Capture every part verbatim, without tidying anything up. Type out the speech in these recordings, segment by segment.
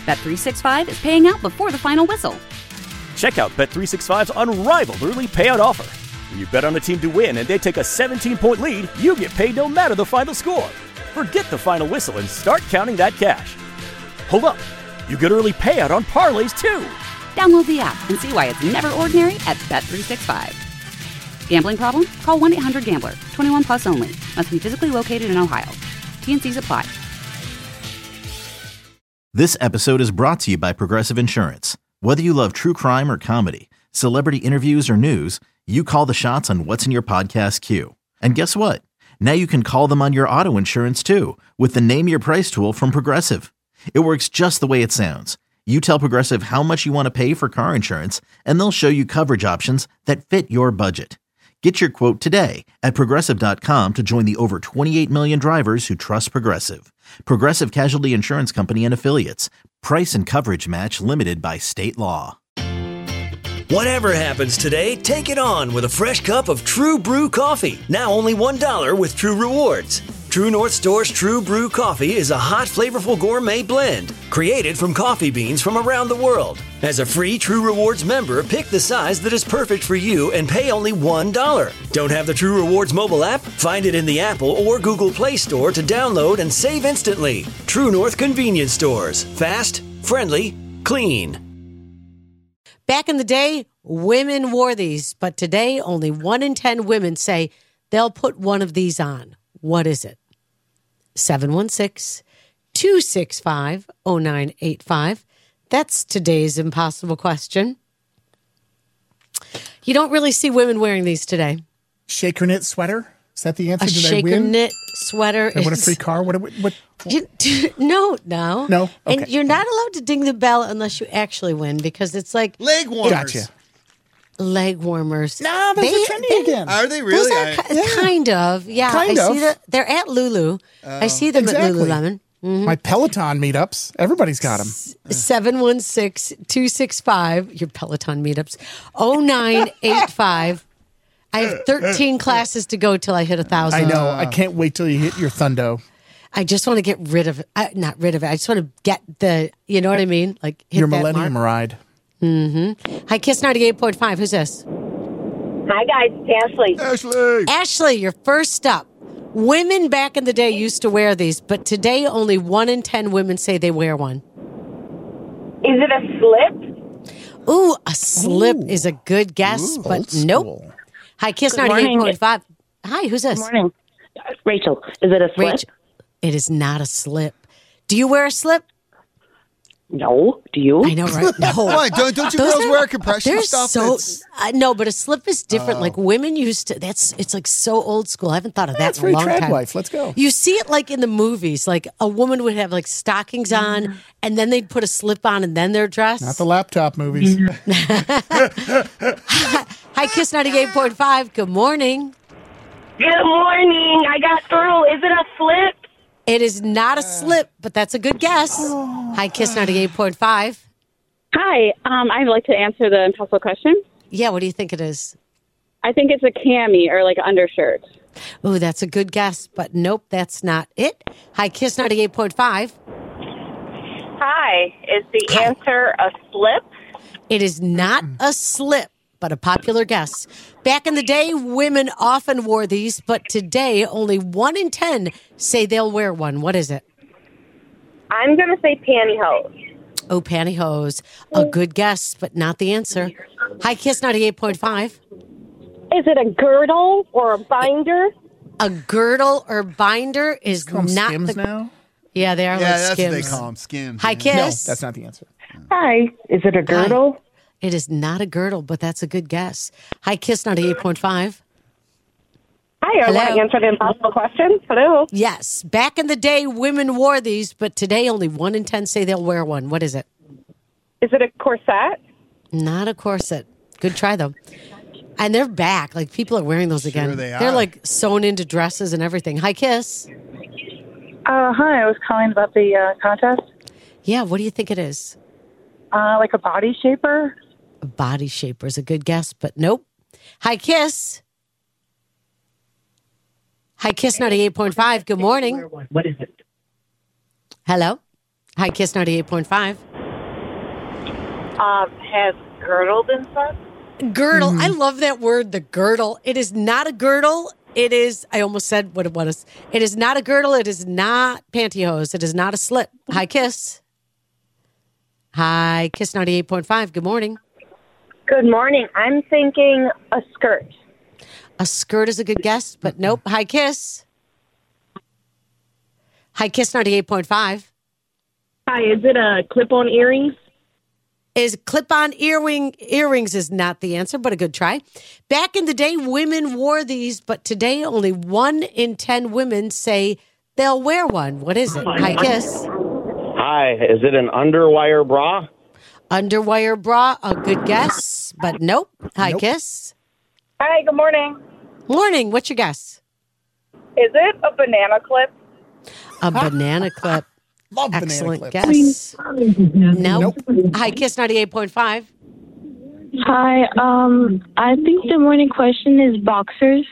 Bet three sixty-five is paying out before the final whistle. Check out Bet three sixty-five's unrivaled early payout offer. When you bet on a team to win and they take a seventeen-point lead, you get paid no matter the final score. Forget the final whistle and start counting that cash. Hold up. You get early payout on parlays, too. Download the app and see why it's never ordinary at Bet three sixty-five. Gambling problem? Call one eight hundred gambler. twenty-one plus only. Must be physically located in Ohio. T N Cs apply. This episode is brought to you by Progressive Insurance. Whether you love true crime or comedy, celebrity interviews or news, you call the shots on what's in your podcast queue. And guess what? Now you can call them on your auto insurance too with the Name Your Price tool from Progressive. It works just the way it sounds. You tell Progressive how much you want to pay for car insurance, and they'll show you coverage options that fit your budget. Get your quote today at Progressive dot com to join the over twenty-eight million drivers who trust Progressive. Progressive Casualty Insurance Company and Affiliates. Price and coverage match limited by state law. Whatever happens today, take it on with a fresh cup of True Brew coffee. Now only one dollar with True Rewards. True North Store's True Brew coffee is a hot, flavorful gourmet blend created from coffee beans from around the world. As a free True Rewards member, pick the size that is perfect for you and pay only one dollar. Don't have the True Rewards mobile app? Find it in the Apple or Google Play Store to download and save instantly. True North Convenience Stores. Fast, friendly, clean. Back in the day, women wore these, but today only one in ten women say they'll put one of these on. What is it? seven one six, two six five, zero nine eight five. That's today's impossible question. You don't really see women wearing these today. Shaker knit sweater? Is that the answer? A Did shaker I win? knit sweater. I win a is- free car? What? What? what? You- no, no. No? Okay. And you're not allowed to ding the bell unless you actually win because it's like Leg warmers. Gotcha. leg warmers. No, those They- are trendy they- again. Are they Those really? are I- ki- Yeah. kind of. Yeah, Kind I of. see that. They're at Lulu. I see them Exactly. at Lululemon. My Peloton meetups. Everybody's got them. seven one six, two six five, your Peloton meetups, oh nine eight five. I have thirteen classes to go till I hit a thousand. I know. I can't wait till you hit your thundo. I just want to get rid of it. I, not rid of it. I just want to get the, you know what I mean? Like hit Your that millennium mark. ride. Hi, Kiss ninety-eight point five. Who's this? Hi, guys. It's Ashley. Ashley. Ashley, you're first up. Women back in the day used to wear these, but today only one in ten women say they wear one. Is it a slip? Ooh, a slip Ooh. is a good guess, Ooh, but old nope. school. Hi, Kiss Good morning. ninety-eight point five. Hi, who's this? Good morning. Rachel, is it a slip? Rachel. It is not a slip. Do you wear a slip? No. Do you? I know, right? No. Why? Don't, don't you Those girls are- wear compression they're stuff? So that's- uh, no, but a slip is different. Oh. Like women used to. That's it's like so old school. I haven't thought of that That's in a very long trad time. wife. Let's go. You see it like in the movies. Like a woman would have like stockings on, and then they'd put a slip on, and then their dress. Not the laptop movies. Hi, Kiss ninety-eight point five. Good morning. Good morning. I got through. Is it a slip? It is not a slip, but that's a good guess. Hi, Kiss ninety-eight point five. Hi, um, I'd like to answer the impossible question. Yeah, what do you think it is? I think it's a cami or like an undershirt. Oh, that's a good guess, but nope, that's not it. Hi, Kiss ninety-eight point five. Hi. Is the Hi. answer a slip? It is not a slip, but a popular guess. Back in the day, women often wore these, but today only one in ten say they'll wear one. What is it? I'm going to say pantyhose. Oh, pantyhose. A good guess, but not the answer. Hi, Kiss ninety-eight point five. Is it a girdle or a binder? A girdle or binder is Call 'em not Skims the. now? Yeah, they are Yeah, like that's skims. what they call them, skims. Hi, yeah. Kiss. No, that's not the answer. Hi. Is it a girdle? It is not a girdle, but that's a good guess. Hi, Kiss ninety-eight point five. Hi. I want Hello. to answer the impossible question. Hello. Yes. Back in the day, women wore these, but today only one in ten say they'll wear one. What is it? Is it a corset? Not a corset. Good try, though. And they're back. Like, people are wearing those again. they They're are. like sewn into dresses and everything. Hi, Kiss. Uh, hi, I was calling about the uh, contest. Yeah, what do you think it is? Uh, like a body shaper. A body shaper is a good guess, but nope. Hi, Kiss. Hi, Kiss ninety-eight point five. Good morning. What is it? Hello. Hi, Kiss ninety-eight point five. Um, has girdle been said? Girdle. Mm-hmm. I love that word, the girdle. It is not a girdle. It is, I almost said what it was. It is not a girdle. It is not pantyhose. It is not a slip. Hi, Kiss. Hi, Kiss ninety-eight point five. Good morning. Good morning. I'm thinking a skirt. A skirt is a good guess, but nope. Hi, Kiss. Hi, Kiss ninety-eight point five. Hi, is it a clip-on earrings? Is clip-on earring earrings is not the answer, but a good try. Back in the day, women wore these, but today only one in ten women say they'll wear one. What is it? Hi, Kiss. Hi, is it an underwire bra? Underwire bra, a good guess, but nope. Hi, Nope. Kiss. Hi, good morning. Morning. What's your guess? Is it a banana clip? A banana clip. Love Excellent banana clips. guess. Nope. Hi, Kiss ninety-eight point five. Hi, um, I think the morning question is boxers.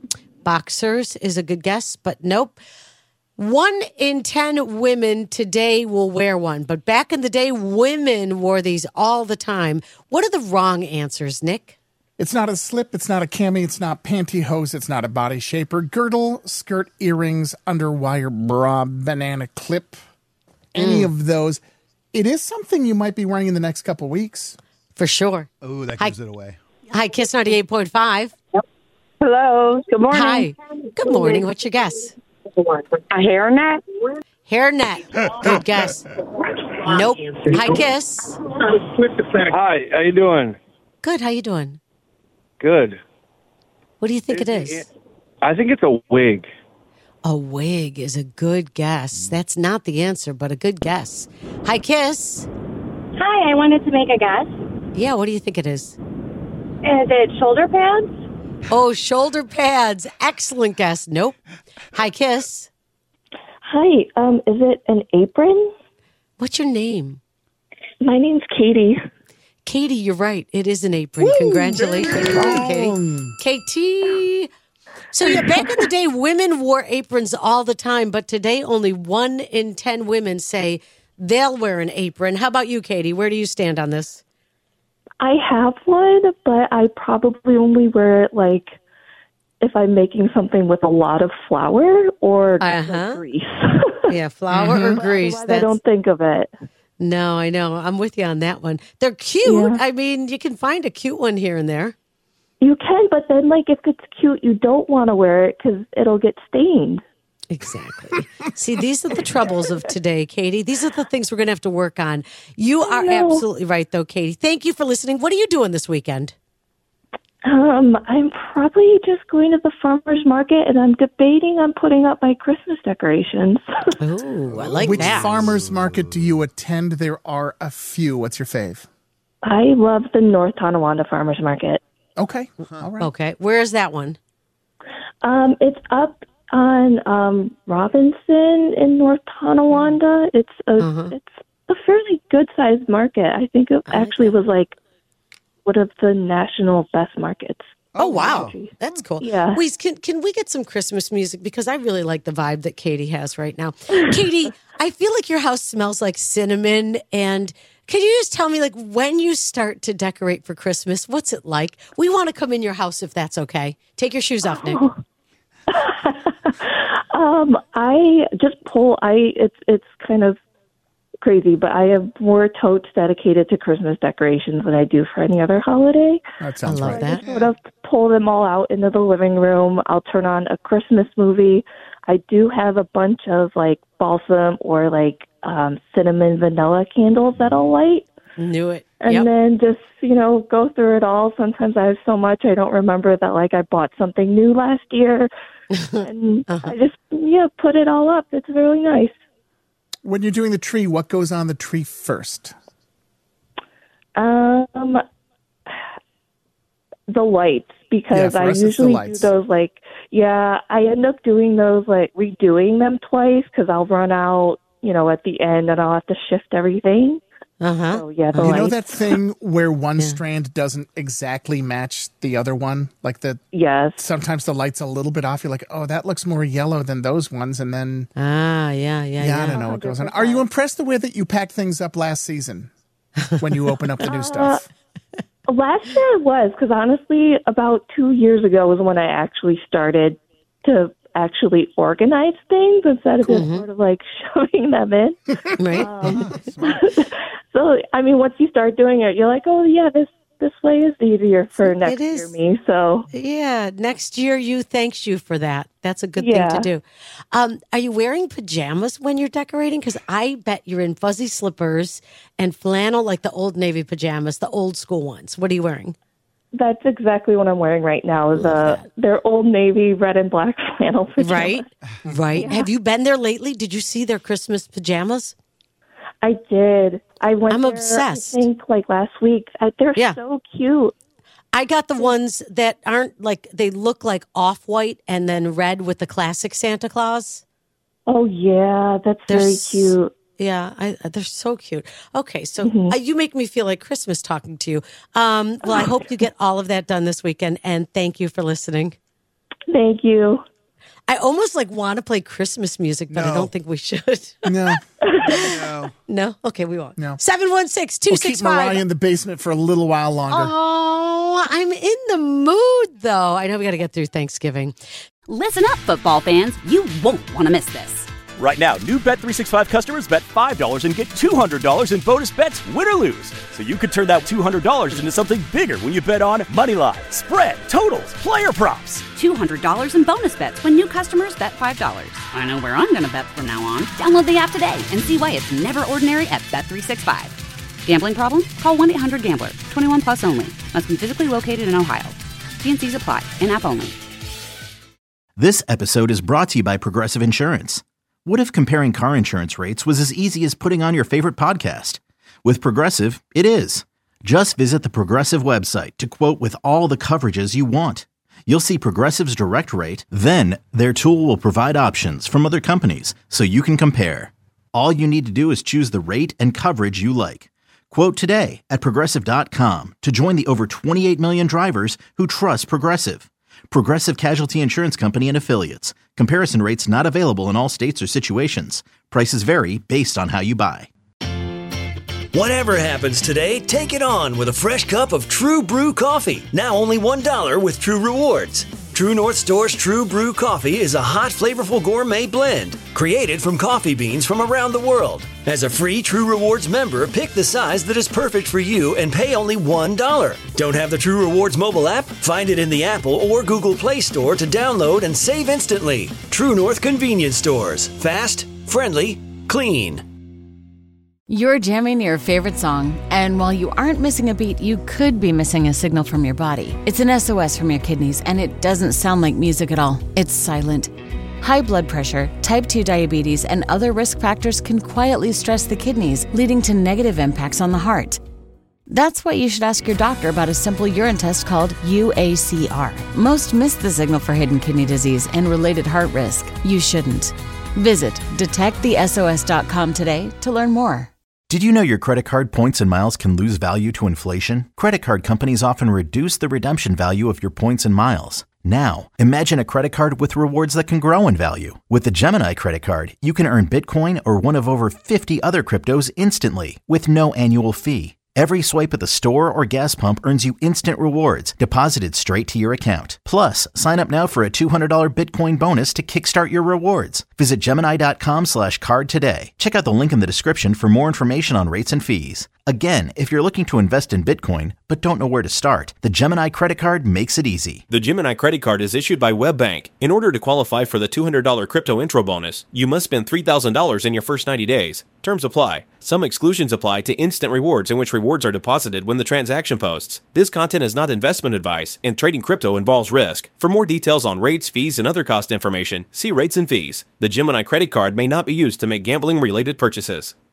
Boxers is a good guess, but nope. One in ten women today will wear one, but back in the day, women wore these all the time. What are the wrong answers, Nick? It's not a slip. It's not a cami. It's not pantyhose. It's not a body shaper. Girdle, skirt, earrings, underwire bra, banana clip. Any Mm. of those. It is something you might be wearing in the next couple weeks. For sure. Oh, that Hi. gives it away. Hi, Kiss ninety-eight point five. Hello. Good morning. Hi. Good morning. What's your guess? A hairnet? Hairnet. Good guess. Nope. Hi, Kiss. Hi, how you doing? Good. How you doing? Good. What do you think it is? I think it's a wig. A wig is a good guess. That's not the answer, but a good guess. Hi, Kiss. Hi, I wanted to make a guess. Yeah, what do you think it is? Is it shoulder pads? Oh, shoulder pads. Excellent guess. Nope. Hi, Kiss. Hi, um, is it an apron? What's your name? My name's Katie. Katie, you're right. It is an apron. Congratulations, Katie. Katie. So, yeah, back in the day, women wore aprons all the time, but today only one in ten women say they'll wear an apron. How about you, Katie? Where do you stand on this? I have one, but I probably only wear it like if I'm making something with a lot of flour or Uh-huh. like grease. Yeah, flour or grease. Otherwise, I don't think of it. No, I know. I'm with you on that one. They're cute. Yeah. I mean, you can find a cute one here and there. You can, but then like if it's cute, you don't want to wear it because it'll get stained. Exactly. See, these are the troubles of today, Katie. These are the things we're going to have to work on. You are know. absolutely right, though, Katie. Thank you for listening. What are you doing this weekend? Um, I'm probably just going to the farmer's market, and I'm debating on putting up my Christmas decorations. Oh, I like Which that. farmer's market do you attend? There are a few. What's your fave? I love the North Tonawanda Farmer's Market. Okay. All right. Okay. Where is that one? Um, it's up on um, Robinson in North Tonawanda. It's a Uh-huh. it's a fairly good sized market. I think it I like actually that. was like one of the national best markets. Oh, wow. That's cool. Yeah. Wait, can, can we get some Christmas music? Because I really like the vibe that Katie has right now. Katie, I feel like your house smells like cinnamon. And can you just tell me, like, when you start to decorate for Christmas, what's it like? We want to come in your house if that's okay. Take your shoes off, Nick. Um, I just pull. I it's it's kind of crazy, but I have more totes dedicated to Christmas decorations than I do for any other holiday. That I sounds love right. that. Sort of pull them all out into the living room. I'll turn on a Christmas movie. I do have a bunch of like balsam or like um, cinnamon vanilla candles that I'll light. Knew it. And Yep. then just, you know, go through it all. Sometimes I have so much I don't remember that, like, I bought something new last year. And Uh-huh. I just, yeah, put it all up. It's really nice. When you're doing the tree, what goes on the tree first? Um, the lights, because Yeah, for I us, it's the usually do lights. those, like, yeah, I end up doing those, like, redoing them twice because I'll run out, you know, at the end and I'll have to shift everything. Uh-huh. So, yeah, the You lights. know that thing where one Yeah. strand doesn't exactly match the other one? Like the Yes. sometimes the light's a little bit off. You're like, oh, that looks more yellow than those ones. And then, Ah, yeah, yeah, yeah, yeah. I don't know what goes on. Are you impressed the way that you packed things up last season? when you open up the new Uh, stuff? Last year it was, because honestly, about two years ago was when I actually started to actually organize things instead of just Mhm. sort of like shoving them in. Right. Um, so, I mean, once you start doing it, you're like, oh, yeah, this, this way is easier for next is. year me. So, Yeah, next year you thanks you for that. That's a good Yeah. thing to do. Um, are you wearing pajamas when you're decorating? Because I bet you're in fuzzy slippers and flannel like the old Navy pajamas, the old school ones. What are you wearing? that's exactly what I'm wearing right now is uh, their Old Navy red and black flannel pajamas. Right, right. Have you been there lately? Did you see their Christmas pajamas? I did. I went I'm there, obsessed. I think like last week. I, they're Yeah. so cute. I got the ones that aren't like, they look like off-white and then red with the classic Santa Claus. Oh, yeah. That's They're very s- cute. Yeah, I, they're so cute. Okay, so uh, you make me feel like Christmas talking to you. Um, well, I hope you get all of that done this weekend, and thank you for listening. Thank you. I almost like want to play Christmas music, but I No. don't think we should. No. no. No? Okay, we won't. No. seven one six, two We'll six keep Mariah five. in the basement for a little while longer. Oh, I'm in the mood, though. I know we got to get through Thanksgiving. Listen up, football fans. You won't want to miss this. Right now, new Bet three sixty-five customers bet five dollars and get two hundred dollars in bonus bets, win or lose. So you could turn that two hundred dollars into something bigger when you bet on moneyline, spread, totals, player props. two hundred dollars in bonus bets when new customers bet five dollars. I know where I'm going to bet from now on. Download the app today and see why it's never ordinary at Bet three sixty-five. Gambling problem? Call one eight hundred gambler. twenty-one plus only. Must be physically located in Ohio. T and C's apply. In-app only. This episode is brought to you by Progressive Insurance. What if comparing car insurance rates was as easy as putting on your favorite podcast? With Progressive, it is. Just visit the Progressive website to quote with all the coverages you want. You'll see Progressive's direct rate, then their tool will provide options from other companies so you can compare. All you need to do is choose the rate and coverage you like. Quote today at progressive dot com to join the over twenty-eight million drivers who trust Progressive. Progressive Casualty Insurance Company and Affiliates. Comparison rates not available in all states or situations. Prices vary based on how you buy. Whatever happens today, take it on with a fresh cup of True Brew coffee. Now only one dollar with True Rewards. True North Store's True Brew coffee is a hot, flavorful gourmet blend created from coffee beans from around the world. As a free True Rewards member, pick the size that is perfect for you and pay only one dollar. Don't have the True Rewards mobile app? Find it in the Apple or Google Play Store to download and save instantly. True North Convenience Stores. Fast, friendly, clean. You're jamming your favorite song, and while you aren't missing a beat, you could be missing a signal from your body. It's an S O S from your kidneys, and it doesn't sound like music at all. It's silent. High blood pressure, type two diabetes, and other risk factors can quietly stress the kidneys, leading to negative impacts on the heart. That's why you should ask your doctor about a simple urine test called U A C R. Most miss the signal for hidden kidney disease and related heart risk. You shouldn't. Visit detect the S O S dot com today to learn more. Did you know your credit card points and miles can lose value to inflation? Credit card companies often reduce the redemption value of your points and miles. Now, imagine a credit card with rewards that can grow in value. With the Gemini credit card, you can earn Bitcoin or one of over fifty other cryptos instantly with no annual fee. Every swipe at the store or gas pump earns you instant rewards deposited straight to your account. Plus, sign up now for a two hundred dollars Bitcoin bonus to kickstart your rewards. Visit Gemini dot com slash card today. Check out the link in the description for more information on rates and fees. Again, if you're looking to invest in Bitcoin but don't know where to start, the Gemini credit card makes it easy. The Gemini credit card is issued by WebBank. In order to qualify for the two hundred dollars crypto intro bonus, you must spend three thousand dollars in your first ninety days. Terms apply. Some exclusions apply to instant rewards in which rewards are deposited when the transaction posts. This content is not investment advice, and trading crypto involves risk. For more details on rates, fees, and other cost information, see rates and fees. The Gemini credit card may not be used to make gambling-related purchases.